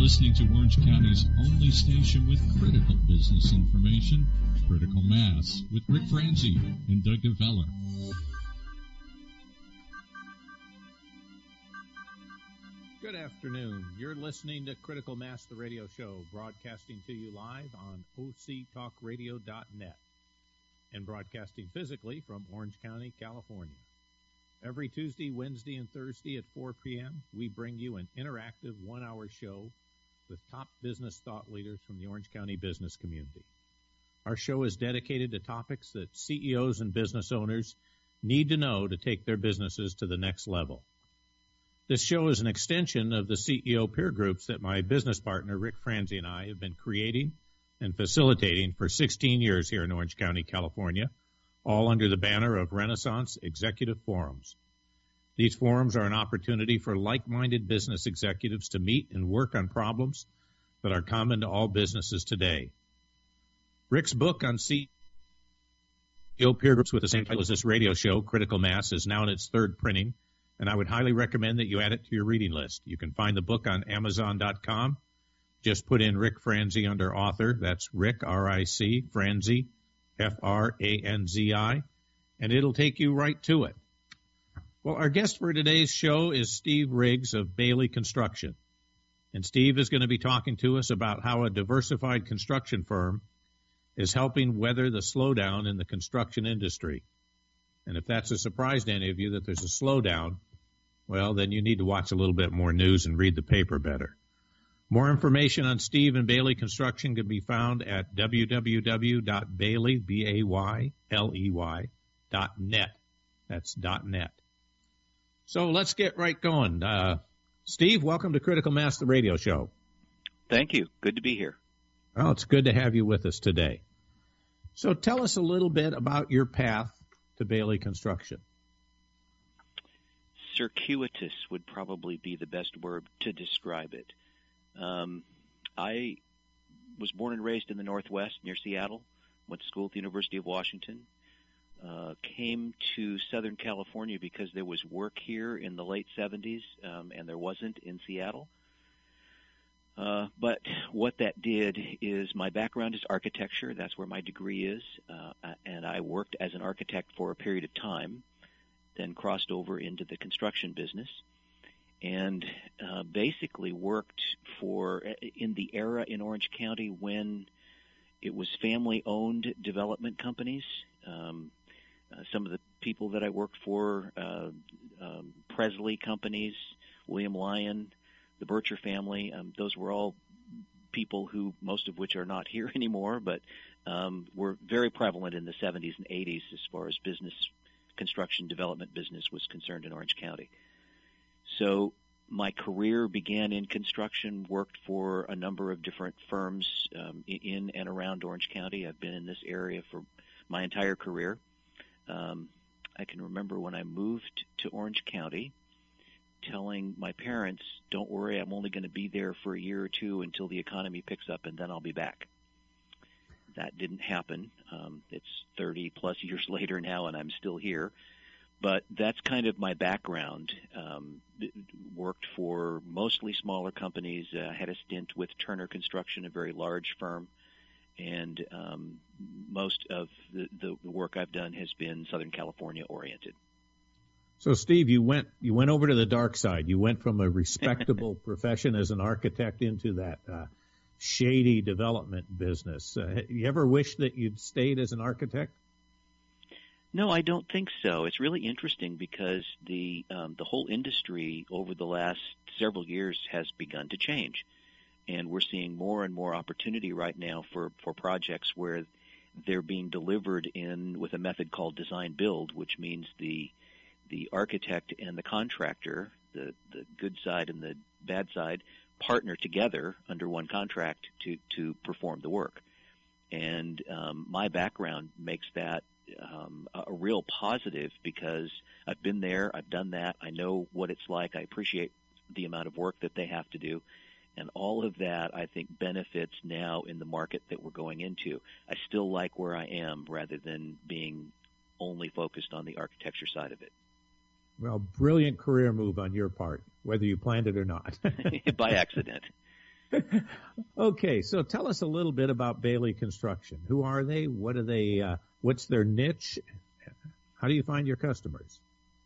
listening to Orange County's only station with critical business information, Critical Mass, with Rick Franzi and Doug Geveller. Good afternoon. You're listening to Critical Mass, the radio show, broadcasting to you live on octalkradio.net and broadcasting physically from Orange County, California. Every Tuesday, Wednesday, and Thursday at 4 p.m., we bring you an interactive one-hour show with top business thought leaders from the Orange County business community. Our show is dedicated to topics that CEOs and business owners need to know to take their businesses to the next level. This show is an extension of the CEO peer groups that my business partner, Rick Franzi, and I have been creating and facilitating for 16 years here in Orange County, California, all under the banner of Renaissance Executive Forums. These forums are an opportunity for like-minded business executives to meet and work on problems that are common to all businesses today. Rick's book on CEO peer groups with the same title as this radio show, Critical Mass, is now in its third printing, and I would highly recommend that you add it to your reading list. You can find the book on Amazon.com. Just put in Rick Franzi under author. That's Rick, R-I-C, Franzi, F-R-A-N-Z-I, and it'll take you right to it. Well, our guest for today's show is Steve Riggs of Bailey Construction. And Steve is going to be talking to us about how a diversified construction firm is helping weather the slowdown in the construction industry. And if that's a surprise to any of you that there's a slowdown, well, then you need to watch a little bit more news and read the paper better. More information on Steve and Bailey Construction can be found at www.bailey.net. That's .net. So let's get right going. Steve, welcome to Critical Mass, the radio show. Thank you. Good to be here. Well, it's good to have you with us today. So tell us a little bit about your path to Bailey Construction. Circuitous would probably be the best word to describe it. I was born and raised in the Northwest near Seattle, went to school at the University of Washington, came to Southern California because there was work here in the late 70s, and there wasn't in Seattle. But what that did is my background is architecture. That's where my degree is, and I worked as an architect for a period of time, then crossed over into the construction business. And basically worked in the era in Orange County when it was family-owned development companies. Some of the people that I worked for, Presley Companies, William Lyon, the Bircher family, those were all people who, most of which are not here anymore, but were very prevalent in the 70s and 80s as far as business, construction development business was concerned in Orange County. So my career began in construction, worked for a number of different firms in and around Orange County. I've been in this area for my entire career. I can remember when I moved to Orange County telling my parents, don't worry, I'm only going to be there for a year or two until the economy picks up, and then I'll be back. That didn't happen. It's 30-plus years later now, and I'm still here. But that's kind of my background. Worked for mostly smaller companies. Had a stint with Turner Construction, a very large firm. And most of the work I've done has been Southern California oriented. So, Steve, you went over to the dark side. You went from a respectable profession as an architect into that shady development business. You ever wish that you'd stayed as an architect? No, I don't think so. It's really interesting because the whole industry over the last several years has begun to change, and we're seeing more and more opportunity right now for projects where they're being delivered with a method called design build, which means the architect and the contractor, the good side and the bad side, partner together under one contract to perform the work. And my background makes that a real positive because I've been there, I've done that, I know what it's like, I appreciate the amount of work that they have to do, and all of that I think benefits now in the market that we're going into. I still like where I am rather than being only focused on the architecture side of it. Well, brilliant career move on your part, whether you planned it or not. By accident. Okay, so tell us a little bit about Bailey Construction. Who are they? What are they? What's their niche? How do you find your customers?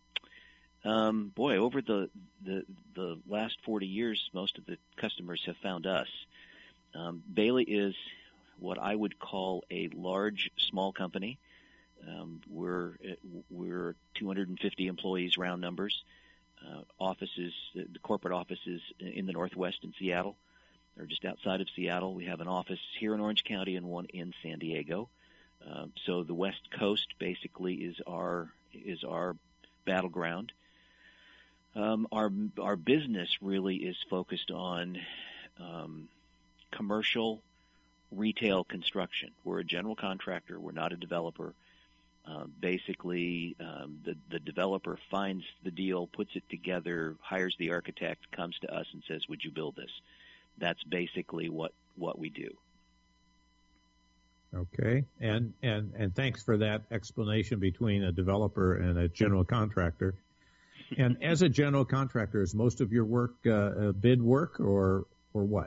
Over the last 40 years, most of the customers have found us. Bailey is what I would call a large, small company. We're 250 employees, round numbers. Offices, the corporate offices in the Northwest in Seattle, or just outside of Seattle. We have an office here in Orange County and one in San Diego. So the West Coast basically is our battleground. Our business really is focused on commercial retail construction. We're a general contractor. We're not a developer. The developer finds the deal, puts it together, hires the architect, comes to us and says, "Would you build this?" That's basically what we do. Okay, and thanks for that explanation between a developer and a general contractor. And as a general contractor, is most of your work bid work or what?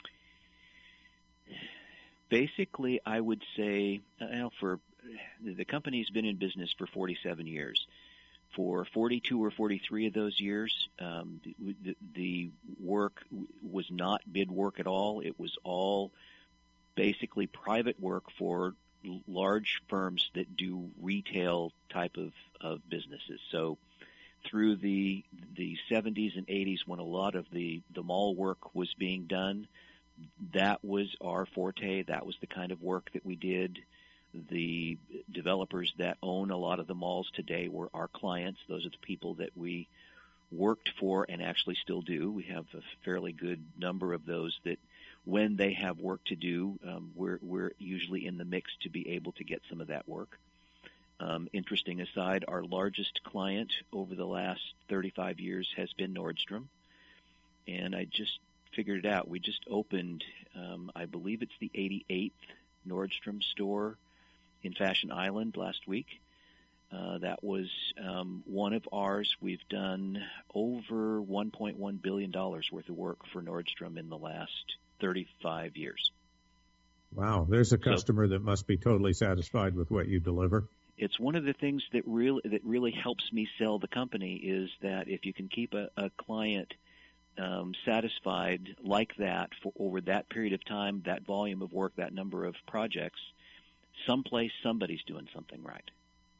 Basically, I would say, for the company's been in business for 47 years. For 42 or 43 of those years, the work was not bid work at all. It was all basically private work for large firms that do retail type of businesses. So through the 70s and 80s, when a lot of the mall work was being done, that was our forte. That was the kind of work that we did. The developers that own a lot of the malls today were our clients. Those are the people that we worked for and actually still do. We have a fairly good number of those that when they have work to do, we're usually in the mix to be able to get some of that work. Interesting aside, our largest client over the last 35 years has been Nordstrom. And I just figured it out. We just opened, I believe it's the 88th Nordstrom store in Fashion Island last week. That was one of ours. We've done over $1.1 billion worth of work for Nordstrom in the last 35 years. Wow, there's a customer that must be totally satisfied with what you deliver. It's one of the things that really helps me sell the company is that if you can keep a client satisfied like that for over that period of time, that volume of work, that number of projects, someplace somebody's doing something right.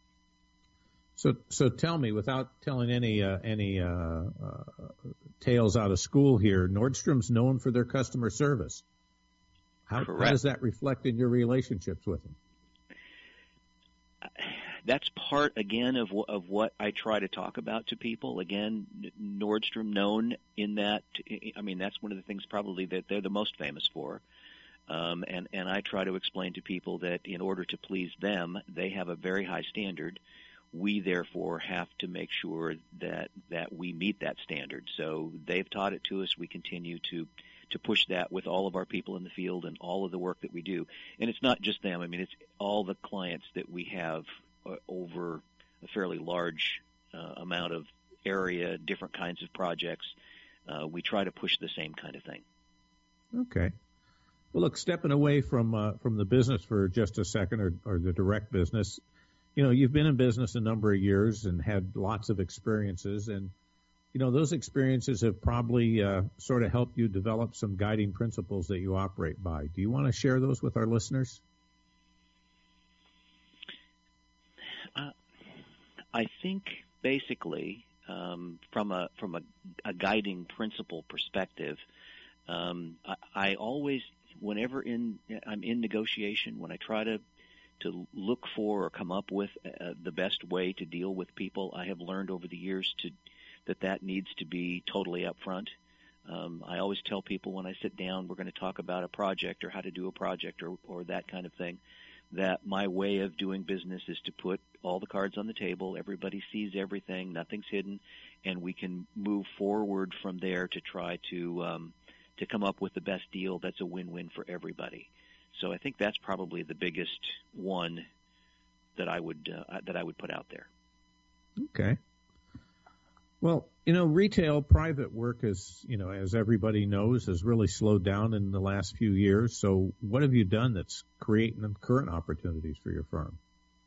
So tell me, without telling any tales out of school here, Nordstrom's known for their customer service. How does that reflect in your relationships with them? That's part, again, of what I try to talk about to people. Again, Nordstrom known in that, I mean, that's one of the things probably that they're the most famous for. And I try to explain to people that in order to please them, they have a very high standard. We, therefore, have to make sure that we meet that standard. So they've taught it to us. We continue to push that with all of our people in the field and all of the work that we do. And it's not just them. I mean, it's all the clients that we have over a fairly large amount of area, different kinds of projects. We try to push the same kind of thing. Okay. Well, look, stepping away from the business for just a second, or the direct business, you know, you've been in business a number of years and had lots of experiences, and you know those experiences have probably sort of helped you develop some guiding principles that you operate by. Do you want to share those with our listeners? I think basically from a guiding principle perspective, I always, whenever I'm in negotiation, when I try to look for or come up with the best way to deal with people, I have learned over the years that needs to be totally upfront. I always tell people when I sit down, we're going to talk about a project or how to do a project or that kind of thing, that my way of doing business is to put all the cards on the table. Everybody sees everything. Nothing's hidden. And we can move forward from there to try to come up with the best deal that's a win-win for everybody. So I think that's probably the biggest one that I would put out there. Okay. Well, retail private work is, as everybody knows, has really slowed down in the last few years. So what have you done that's creating current opportunities for your firm?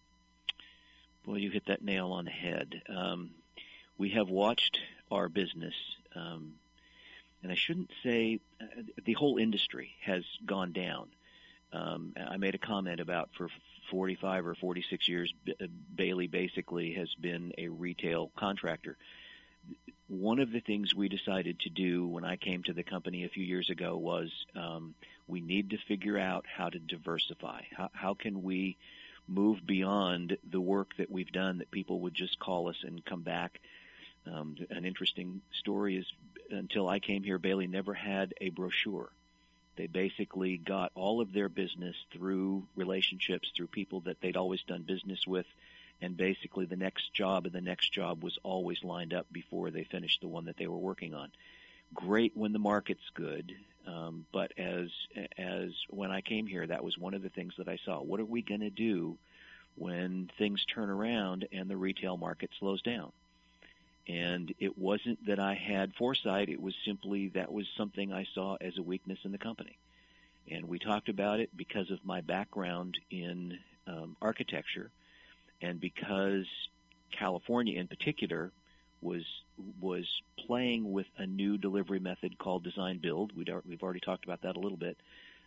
Well, you hit that nail on the head. We have watched our business, and I shouldn't say the whole industry has gone down. I made a comment about for 45 or 46 years, Bailey basically has been a retail contractor. One of the things we decided to do when I came to the company a few years ago was we need to figure out how to diversify. How can we move beyond the work that we've done that people would just call us and come back? An interesting story is until I came here, Bailey never had a brochure. They basically got all of their business through relationships, through people that they'd always done business with, and basically the next job and the next job was always lined up before they finished the one that they were working on. Great when the market's good, but as when I came here, that was one of the things that I saw. What are we going to do when things turn around and the retail market slows down? And it wasn't that I had foresight. It was simply that was something I saw as a weakness in the company. And we talked about it because of my background in architecture and because California in particular was playing with a new delivery method called design build. We've already talked about that a little bit.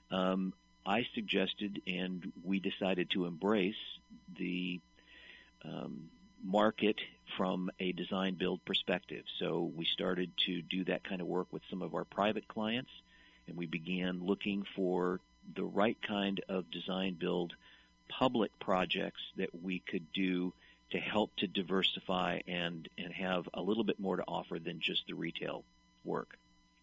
I suggested and we decided to embrace the market from a design build perspective. So we started to do that kind of work with some of our private clients, and we began looking for the right kind of design build public projects that we could do to help to diversify and have a little bit more to offer than just the retail work.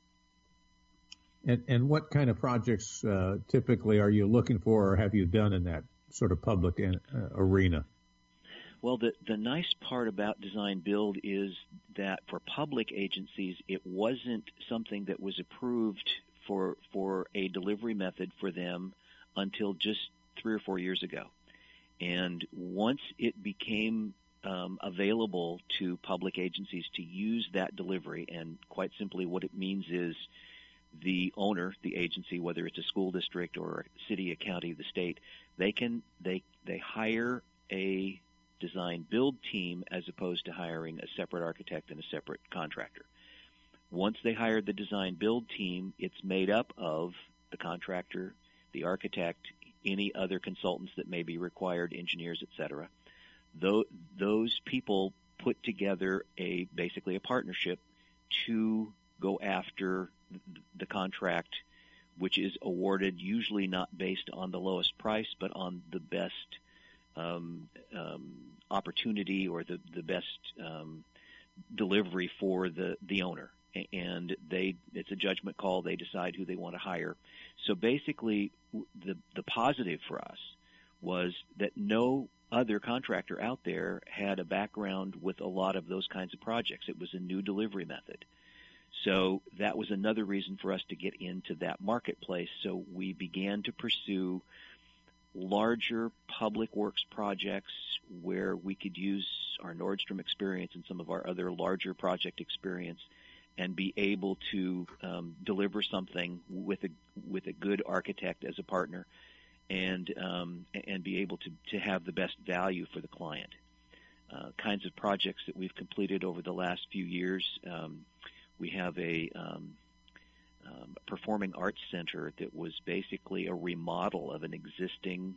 And what kind of projects typically are you looking for or have you done in that sort of public arena? Well, the nice part about design build is that for public agencies, it wasn't something that was approved for a delivery method for them until just 3 or 4 years ago. And once it became available to public agencies to use that delivery, and quite simply what it means is the owner, the agency, whether it's a school district or a city, a county, the state, they hire a design build team as opposed to hiring a separate architect and a separate contractor. Once they hire the design build team, it's made up of the contractor, the architect, any other consultants that may be required, engineers, etc. Those people put together basically a partnership to go after the contract, which is awarded usually not based on the lowest price, but on the best opportunity or the best delivery for the owner. And it's a judgment call. They decide who they want to hire. So basically, the positive for us was that no other contractor out there had a background with a lot of those kinds of projects. It was a new delivery method. So that was another reason for us to get into that marketplace. So we began to pursue larger public works projects where we could use our Nordstrom experience and some of our other larger project experience and be able to deliver something with a good architect as a partner and be able to have the best value for the client. Kinds of projects that we've completed over the last few years. We have a performing arts center that was basically a remodel of an existing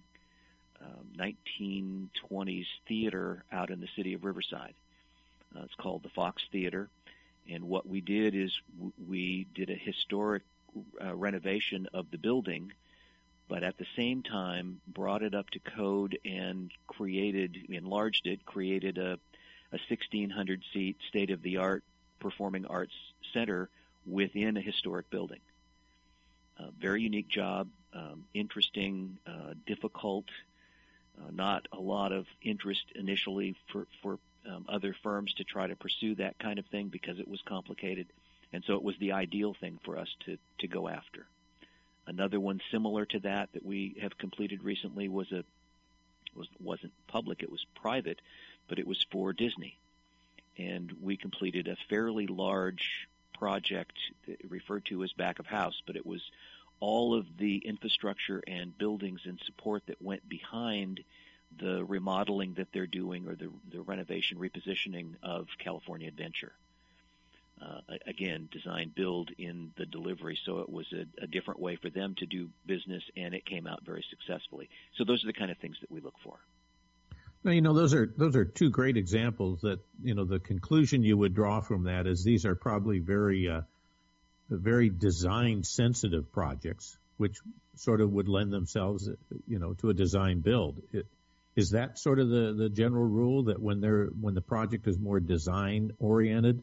1920s theater out in the city of Riverside. It's called the Fox Theater. And what we did is we did a historic renovation of the building, but at the same time brought it up to code and enlarged it, created a 1,600-seat state-of-the-art performing arts center within a historic building. Very unique job, interesting, difficult, not a lot of interest initially for other firms to try to pursue that kind of thing because it was complicated. And so it was the ideal thing for us to go after. Another one similar to that we have completed recently wasn't public, it was private, but it was for Disney. and we completed a fairly large project referred to as back of house, but it was all of the infrastructure and buildings and support that went behind the remodeling that they're doing, or the renovation repositioning of California Adventure. Again, design build in the delivery, so it was a different way for them to do business, and it came out very successfully. So those are the kind of things that we look for. Now, those are two great examples that, the conclusion you would draw from that is these are probably very design-sensitive projects, which sort of would lend themselves, to a design build. Is that sort of the general rule, that when the project is more design-oriented,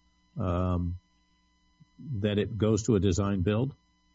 that it goes to a design build?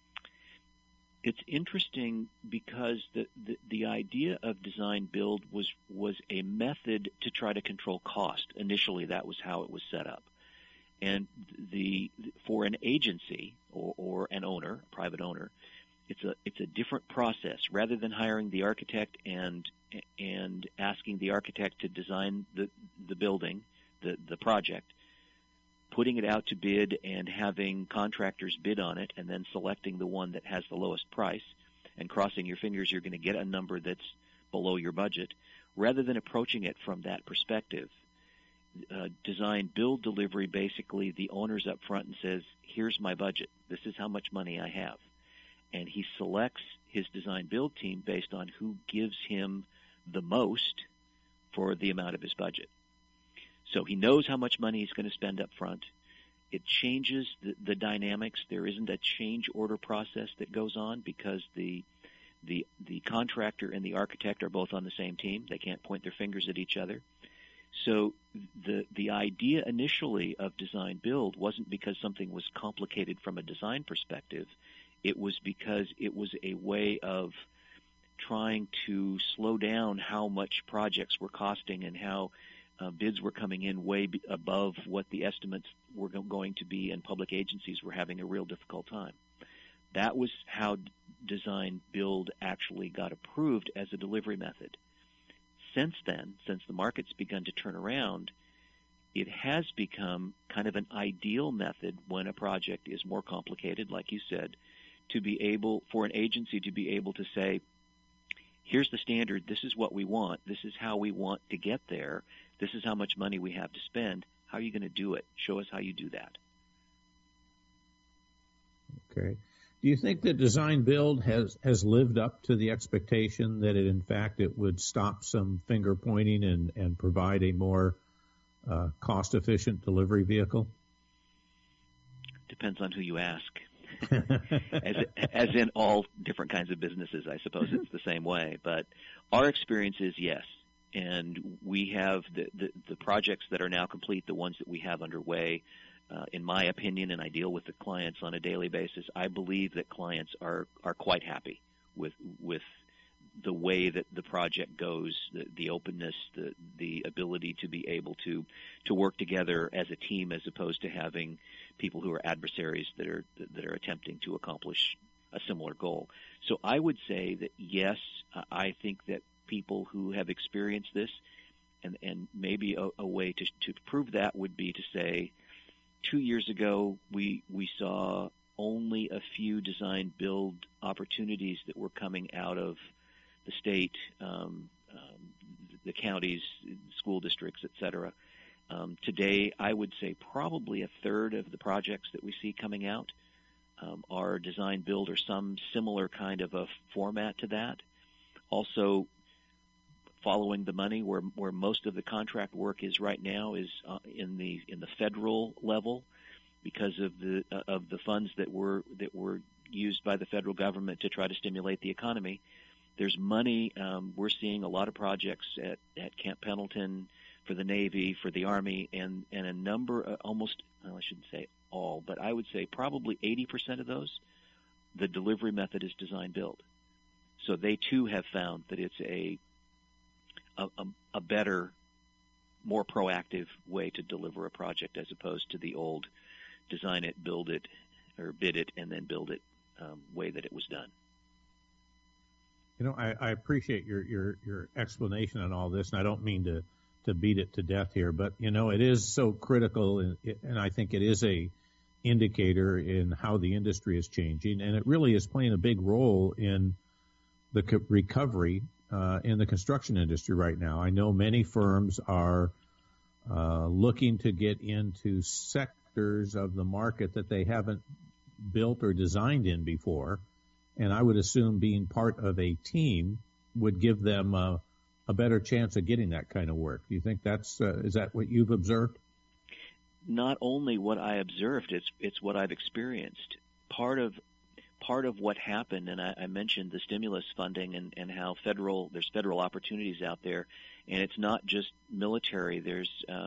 It's interesting because the idea of design build was a method to try to control cost. Initially, that was how it was set up. And for an agency or an owner, a private owner, it's a different process. Rather than hiring the architect and asking the architect to design the building, the project, putting it out to bid and having contractors bid on it, and then selecting the one that has the lowest price and crossing your fingers you're going to get a number that's below your budget, rather than approaching it from that perspective, design build delivery, basically the owner's up front and says, here's my budget, this is how much money I have, and he selects his design build team based on who gives him the most for the amount of his budget. So he knows how much money he's going to spend up front. It changes the dynamics. There isn't a change order process that goes on because the contractor and the architect are both on the same team. They can't point their fingers at each other. So the idea initially of design build wasn't because something was complicated from a design perspective. It was because it was a way of trying to slow down how much projects were costing and how bids were coming in way above what the estimates were going to be, and public agencies were having a real difficult time. That was how design build actually got approved as a delivery method. Since then, since the market's begun to turn around, it has become kind of an ideal method when a project is more complicated, like you said, to be able, for an agency to be able to say, here's the standard, this is what we want, this is how we want to get there, this is how much money we have to spend, how are you going to do it? Show us how you do that. Okay. Do you think that design build has lived up to the expectation that it would stop some finger pointing and provide a more cost-efficient delivery vehicle? Depends on who you ask. as in all different kinds of businesses, I suppose it's the same way. But our experience is yes. And we have the projects that are now complete, the ones that we have underway, in my opinion, and I deal with the clients on a daily basis, I believe that clients are quite happy with the way that the project goes, the openness, the ability to be able to work together as a team as opposed to having people who are adversaries that are attempting to accomplish a similar goal. So I would say that yes, I think that people who have experienced this, and maybe a way to prove that would be to say, 2 years ago we saw only a few design build opportunities that were coming out of the state, the counties, school districts, etc. Today, I would say probably a third of the projects that we see coming out are design build or some similar kind of a format to that. Also, following the money, where most of the contract work is right now is in the federal level, because of the funds that were used by the federal government to try to stimulate the economy. There's money. We're seeing a lot of projects at Camp Pendleton for the Navy, for the Army, and a number, almost, well, I shouldn't say all, but I would say probably 80% of those, the delivery method is design build. So they too have found that it's a better, more proactive way to deliver a project as opposed to the old design it, build it, or bid it, and then build it way that it was done. I appreciate your explanation on all this, and I don't mean to to beat it to death here, but it is so critical, and I think it is a indicator in how the industry is changing, and it really is playing a big role in the recovery in the construction industry right now. I know many firms are looking to get into sectors of the market that they haven't built or designed in before, and I would assume being part of a team would give them a better chance of getting that kind of work. Do you think is that what you've observed? Not only what I observed, it's what I've experienced. Part of what happened, and I mentioned the stimulus funding and how there's federal opportunities out there, and it's not just military. There's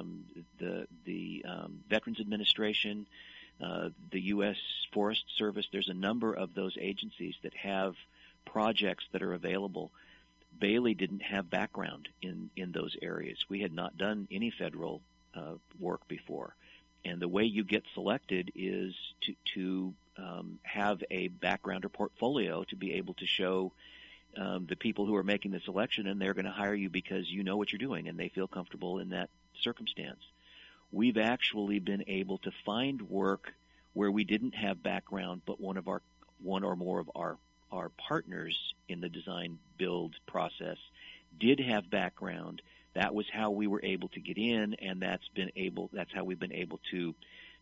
the Veterans Administration, the U.S. Forest Service. There's a number of those agencies that have projects that are available. Bailey didn't have background in those areas. We had not done any federal work before. And the way you get selected is to have a background or portfolio to be able to show the people who are making the selection, and they're going to hire you because you know what you're doing and they feel comfortable in that circumstance. We've actually been able to find work where we didn't have background, but one or more of our partners in the design build process did have background. That was how we were able to get in, and that's how we've been able to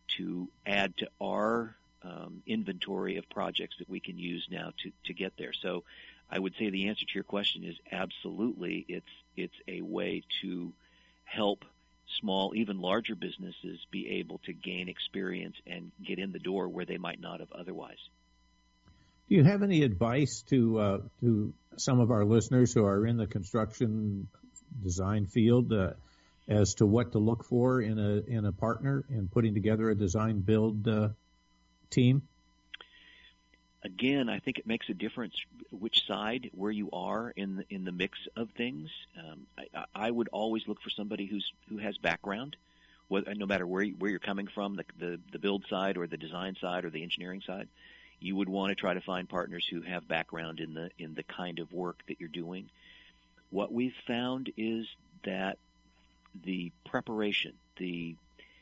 add to our inventory of projects that we can use now to get there. So I would say the answer to your question is absolutely. It's a way to help small, even larger businesses be able to gain experience and get in the door where they might not have otherwise. Do you have any advice to some of our listeners who are in the construction design field as to what to look for in a partner in putting together a design build team? Again, I think it makes a difference which side, where you are in the mix of things. I would always look for somebody who has background, no matter where you're coming from, the build side or the design side or the engineering side. You would want to try to find partners who have background in the kind of work that you're doing. What we've found is that the preparation, the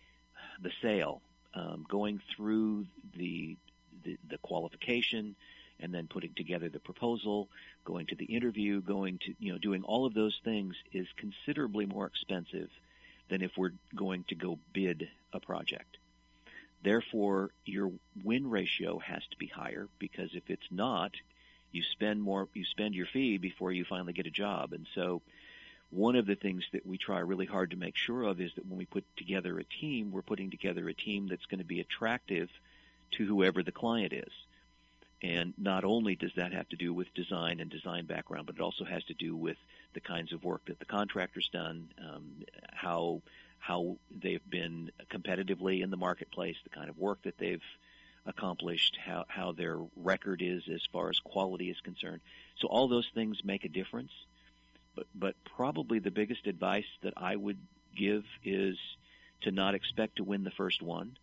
sale, going through the qualification, and then putting together the proposal, going to the interview, going to doing all of those things is considerably more expensive than if we're going to go bid a project. Therefore, your win ratio has to be higher, because if it's not, you spend your fee before you finally get a job. And so one of the things that we try really hard to make sure of is that when we put together a team, we're putting together a team that's going to be attractive to whoever the client is. And not only does that have to do with design and design background, but it also has to do with the kinds of work that the contractor's done, how they've been competitively in the marketplace, the kind of work that they've accomplished, how their record is as far as quality is concerned. So all those things make a difference. But probably the biggest advice that I would give is to not expect to win the first one,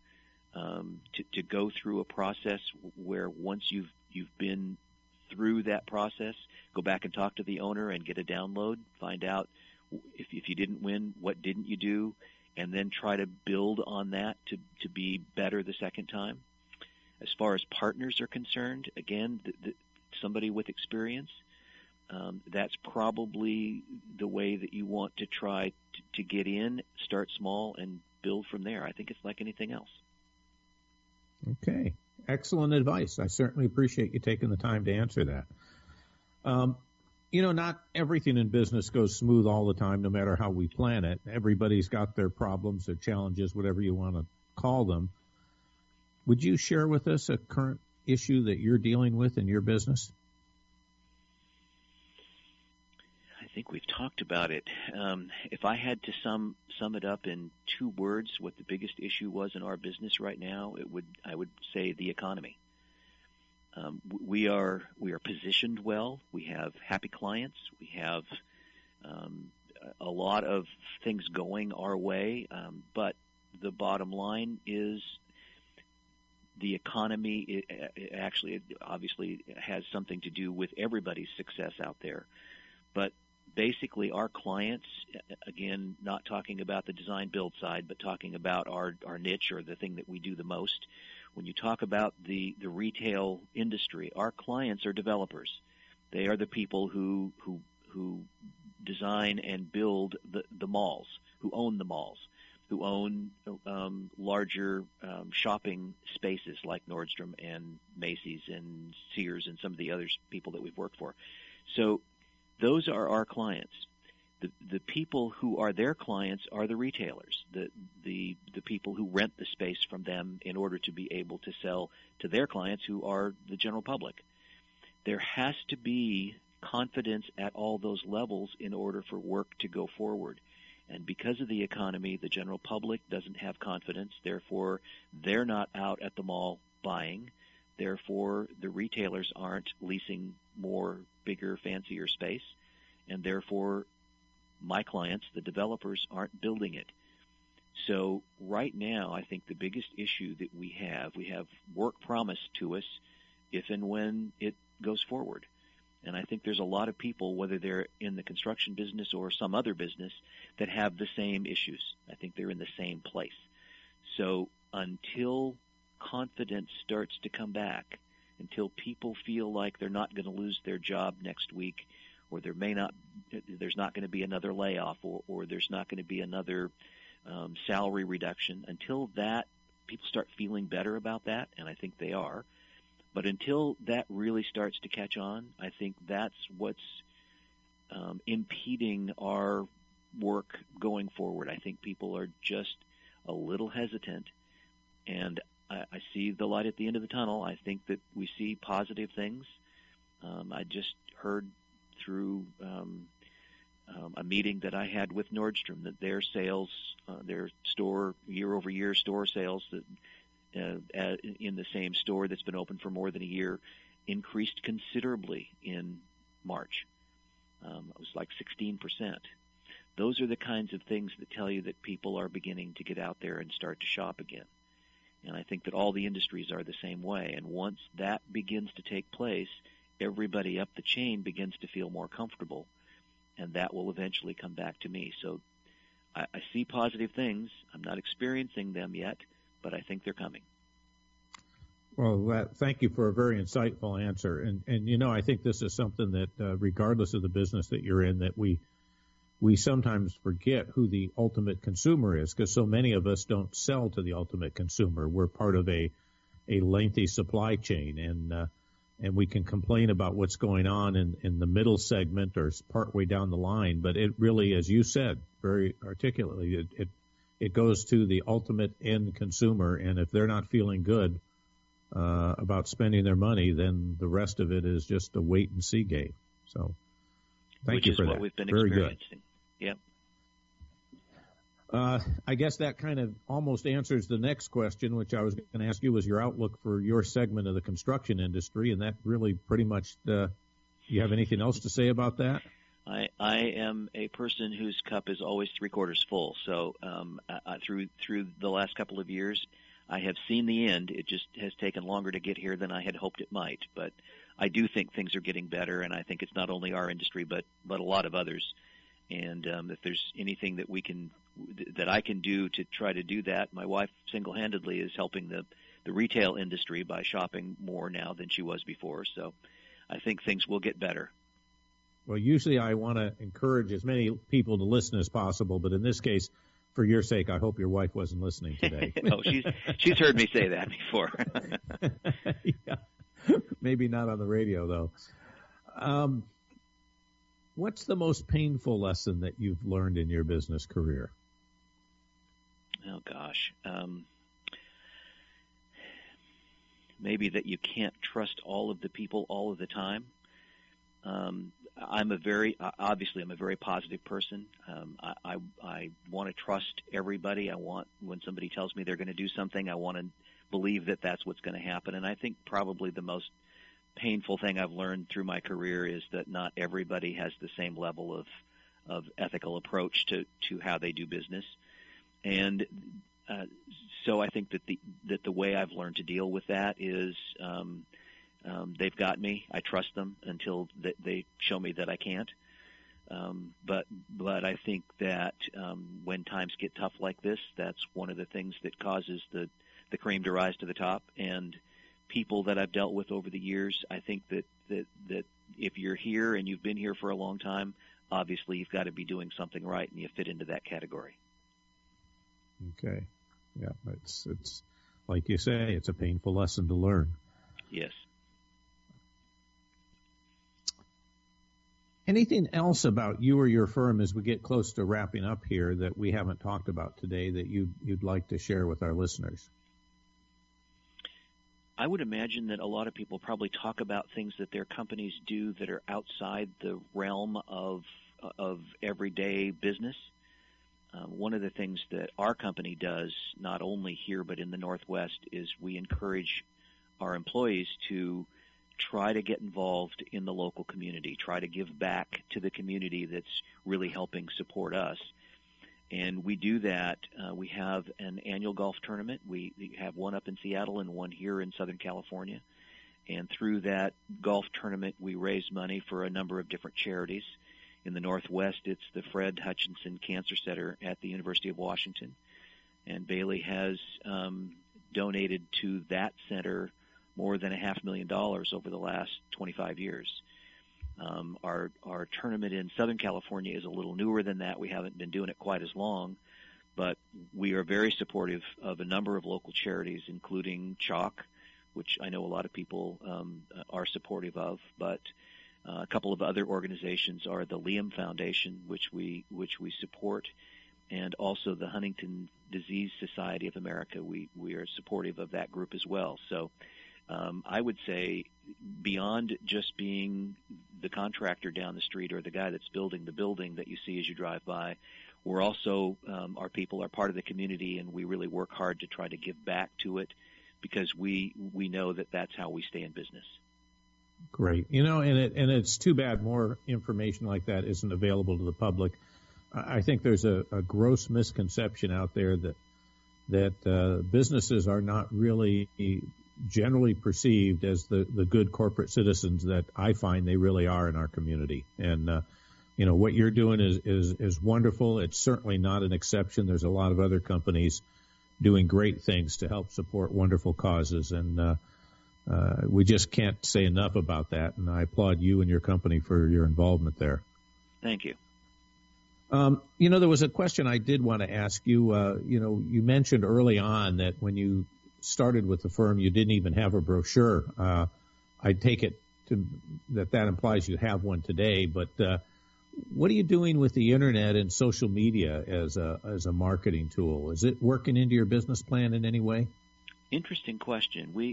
to go through a process where once you've been through that process, go back and talk to the owner and get a download, find out if you didn't win, what didn't you do, and then try to build on that to be better the second time. As far as partners are concerned, again, somebody with experience, that's probably the way that you want to try to get in, start small, and build from there. I think it's like anything else. Okay. Excellent advice. I certainly appreciate you taking the time to answer that. Not everything in business goes smooth all the time, no matter how we plan it. Everybody's got their problems, their challenges, whatever you want to call them. Would you share with us a current issue that you're dealing with in your business? I think we've talked about it. If I had to sum it up in 2 words, what the biggest issue was in our business right now, I would say the economy. We are positioned well. We have happy clients. We have a lot of things going our way. But the bottom line is the economy. It obviously has something to do with everybody's success out there. But basically our clients, again, not talking about the design build side, but talking about our niche or the thing that we do the most. When you talk about the retail industry, our clients are developers. They are the people who design and build the malls, who own the malls, who own larger shopping spaces like Nordstrom and Macy's and Sears and some of the other people that we've worked for. So those are our clients. The people who are their clients are the retailers, the people who rent the space from them in order to be able to sell to their clients, who are the general public. There has to be confidence at all those levels in order for work to go forward. And because of the economy, the general public doesn't have confidence. Therefore, they're not out at the mall buying. Therefore, the retailers aren't leasing more, bigger, fancier space. And therefore, my clients, the developers, aren't building it. So right now, I think the biggest issue that we have work promised to us if and when it goes forward. And I think there's a lot of people, whether they're in the construction business or some other business, that have the same issues. I think they're in the same place. So until confidence starts to come back, until people feel like they're not going to lose their job next week, or there's not going to be another layoff, or there's not going to be another salary reduction, until that, people start feeling better about that, and I think they are. But until that really starts to catch on, I think that's what's impeding our work going forward. I think people are just a little hesitant, and I see the light at the end of the tunnel. I think that we see positive things. I just heard through a meeting that I had with Nordstrom that their sales, their store year-over-year store sales that in the same store that's been open for more than a year increased considerably in March. It was like 16%. Those are the kinds of things that tell you that people are beginning to get out there and start to shop again. And I think that all the industries are the same way. And once that begins to take place, everybody up the chain begins to feel more comfortable, and that will eventually come back to me. So I see positive things. I'm not experiencing them yet, but I think they're coming. Well, thank you for a very insightful answer. And I think this is something that, regardless of the business that you're in, that we sometimes forget who the ultimate consumer is, because so many of us don't sell to the ultimate consumer. We're part of a lengthy supply chain, and we can complain about what's going on in the middle segment or partway down the line, but it really, as you said very articulately, it goes to the ultimate end consumer, and if they're not feeling good about spending their money, then the rest of it is just a wait-and-see game. So thank you for that. Which is what we've been very experiencing. Good. Yep. I guess that kind of almost answers the next question, which I was going to ask you, was your outlook for your segment of the construction industry, and that really pretty much, you have anything else to say about that? I am a person whose cup is always 3/4 full. So through the last couple of years, I have seen the end. It just has taken longer to get here than I had hoped it might. But I do think things are getting better, and I think it's not only our industry, but a lot of others. And if there's anything that I can do to try to do that, my wife single-handedly is helping the retail industry by shopping more now than she was before. So I think things will get better. Well, usually I want to encourage as many people to listen as possible, but in this case, for your sake, I hope your wife wasn't listening today. Oh, she's heard me say that before. Yeah. Maybe not on the radio, though. What's the most painful lesson that you've learned in your business career? Oh, gosh. Maybe that you can't trust all of the people all of the time. I'm a very positive person. I want to trust everybody. I want, when somebody tells me they're going to do something, I want to believe that that's what's going to happen. And I think probably the most painful thing I've learned through my career is that not everybody has the same level of ethical approach to how they do business. And so I think that the way I've learned to deal with that is they've got me. I trust them until they show me that I can't. But I think that when times get tough like this, that's one of the things that causes the cream to rise to the top. And people that I've dealt with over the years, I think that if you're here and you've been here for a long time, obviously you've got to be doing something right, and you fit into that category. Okay. Yeah, it's like you say, it's a painful lesson to learn. Yes. Anything else about you or your firm as we get close to wrapping up here that we haven't talked about today that you'd like to share with our listeners? I would imagine that a lot of people probably talk about things that their companies do that are outside the realm of everyday business. One of the things that our company does, not only here but in the Northwest, is we encourage our employees to try to get involved in the local community, try to give back to the community that's really helping support us. And we do that. We have an annual golf tournament. We have one up in Seattle and one here in Southern California. And through that golf tournament, we raise money for a number of different charities. In the Northwest, it's the Fred Hutchinson Cancer Center at the University of Washington. And Bailey has donated to that center more than $500,000 over the last 25 years. Our tournament in Southern California is a little newer than that. We haven't been doing it quite as long, but we are very supportive of a number of local charities, including Chalk, which I know a lot of people are supportive of, but a couple of other organizations are the Liam Foundation, which we support, and also the Huntington Disease Society of America. We are supportive of that group as well. So I would say beyond just being the contractor down the street or the guy that's building the building that you see as you drive by, we're also, our people are part of the community, and we really work hard to try to give back to it because we know that that's how we stay in business. Great. And it's too bad more information like that isn't available to the public. I think there's a gross misconception out there that businesses are not really generally perceived as the good corporate citizens that I find they really are in our community. And, what you're doing is wonderful. It's certainly not an exception. There's a lot of other companies doing great things to help support wonderful causes. And, we just can't say enough about that. And I applaud you and your company for your involvement there. Thank you. There was a question I did want to ask you. You mentioned early on that when you started with the firm, you didn't even have a brochure. I take it that implies you have one today, but what are you doing with the internet and social media as a marketing tool? Is it working into your business plan in any way? Interesting question. We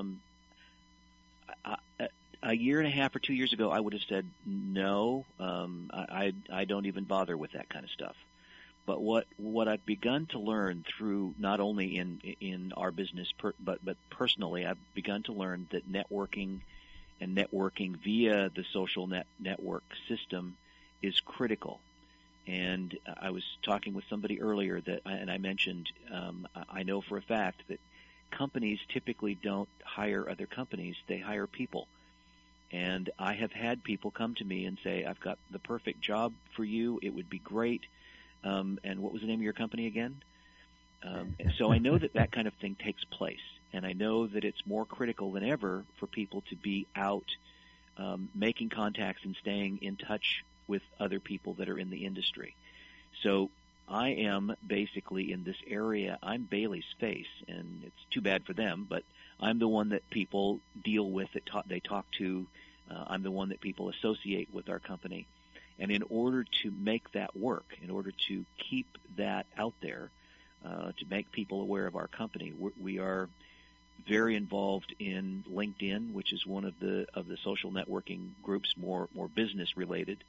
a year and a half or 2 years ago, I would have said no. I don't even bother with that kind of stuff. But what I've begun to learn through not only in our business but personally, I've begun to learn that networking via the social network system is critical. And I was talking with somebody earlier and I mentioned I know for a fact that companies typically don't hire other companies; they hire people. And I have had people come to me and say, "I've got the perfect job for you. It would be great." And what was the name of your company again? And so I know that kind of thing takes place, and I know that it's more critical than ever for people to be out making contacts and staying in touch with other people that are in the industry. So I am basically in this area. I'm Bailey's face, and it's too bad for them, but I'm the one that people deal with, they talk to. I'm the one that people associate with our company. And in order to make that work, in order to keep that out there, to make people aware of our company, we are very involved in LinkedIn, which is one of the social networking groups, more business related.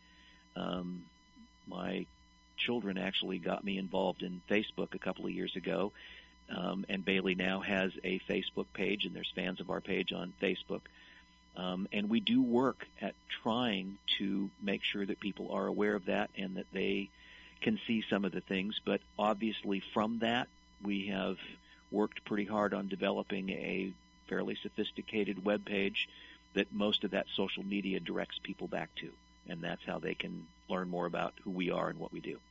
My children actually got me involved in Facebook a couple of years ago, and Bailey now has a Facebook page, and there's fans of our page on Facebook. And we do work at trying to make sure that people are aware of that and that they can see some of the things. But obviously from that, we have worked pretty hard on developing a fairly sophisticated web page that most of that social media directs people back to. and that's how they can learn more about who we are and what we do.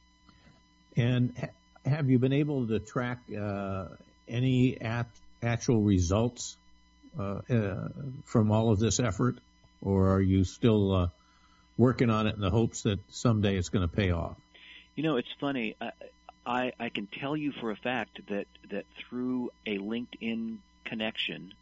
And have you been able to track any actual results from all of this effort, or are you still working on it in the hopes that someday it's going to pay off? You know, it's funny. I can tell you for a fact that through a LinkedIn connection,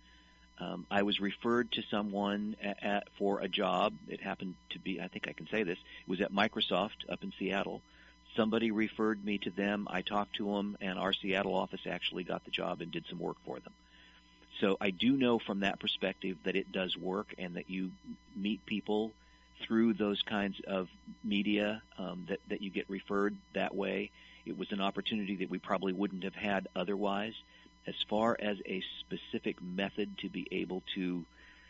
I was referred to someone for a job. It happened to be, I think I can say this, it was at Microsoft up in Seattle. Somebody referred me to them. I talked to them, and our Seattle office actually got the job and did some work for them. So I do know from that perspective that it does work, and that you meet people through those kinds of media, that you get referred that way. It was an opportunity that we probably wouldn't have had otherwise. As far as a specific method to be able to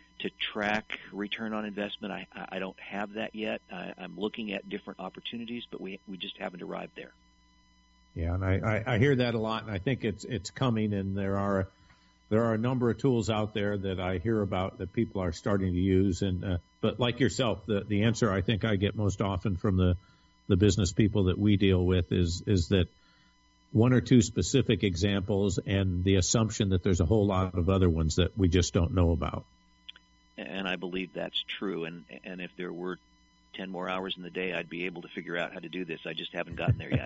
track return on investment, I don't have that yet. I'm looking at different opportunities, but we just haven't arrived there. Yeah, and I hear that a lot, and I think it's coming, and there are a number of tools out there that I hear about that people are starting to use. And but like yourself, the answer I think I get most often from the business people that we deal with is that one or two specific examples and the assumption that there's a whole lot of other ones that we just don't know about. And I believe that's true. And if there were 10 more hours in the day, I'd be able to figure out how to do this. I just haven't gotten there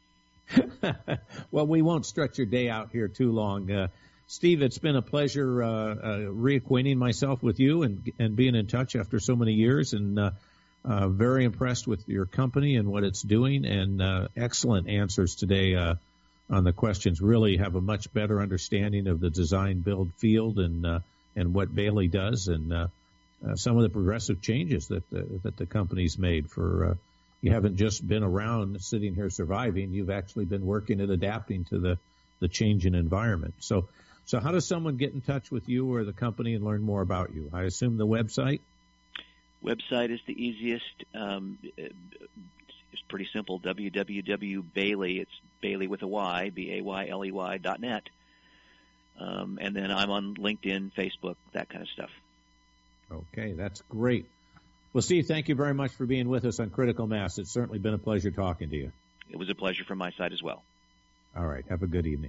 yet. Well, we won't stretch your day out here too long. Steve, it's been a pleasure reacquainting myself with you and being in touch after so many years, and very impressed with your company and what it's doing, and excellent answers today on the questions. Really have a much better understanding of the design build field and what Bailey does, and some of the progressive changes that the company's made. For you haven't just been around sitting here surviving; you've actually been working at adapting to the changing environment. So how does someone get in touch with you or the company and learn more about you? I assume the website? Website is the easiest. It's pretty simple. www.bailey, it's Bailey with a Y, BAYLEY.net. And then I'm on LinkedIn, Facebook, that kind of stuff. Okay, that's great. Well, Steve, thank you very much for being with us on Critical Mass. It's certainly been a pleasure talking to you. It was a pleasure from my side as well. All right, have a good evening.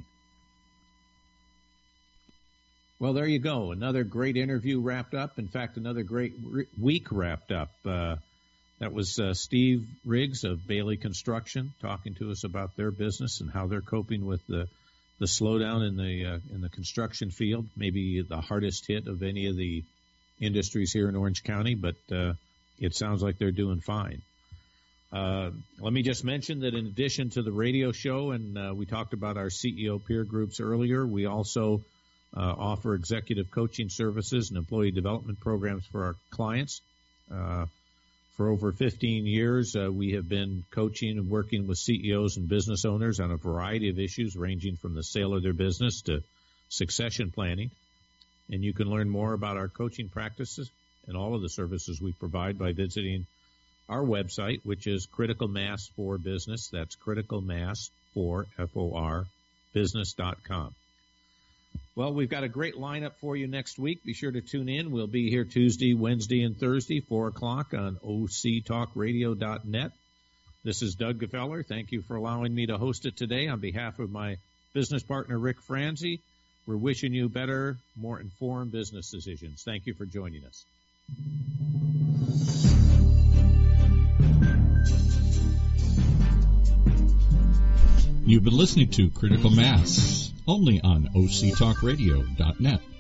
Well, there you go. Another great interview wrapped up. In fact, another great week wrapped up. That was Steve Riggs of Bailey Construction talking to us about their business and how they're coping with the slowdown in the construction field, maybe the hardest hit of any of the industries here in Orange County, but it sounds like they're doing fine. Let me just mention that in addition to the radio show, and we talked about our CEO peer groups earlier, we also offer executive coaching services and employee development programs for our clients. For over 15 years, we have been coaching and working with CEOs and business owners on a variety of issues, ranging from the sale of their business to succession planning. And you can learn more about our coaching practices and all of the services we provide by visiting our website, which is Critical Mass for Business. That's Critical Mass for FOR business.com. Well, we've got a great lineup for you next week. Be sure to tune in. We'll be here Tuesday, Wednesday, and Thursday, 4 o'clock on octalkradio.net. This is Doug Gefeller. Thank you for allowing me to host it today. On behalf of my business partner, Rick Franzi, we're wishing you better, more informed business decisions. Thank you for joining us. You've been listening to Critical Mass, only on octalkradio.net.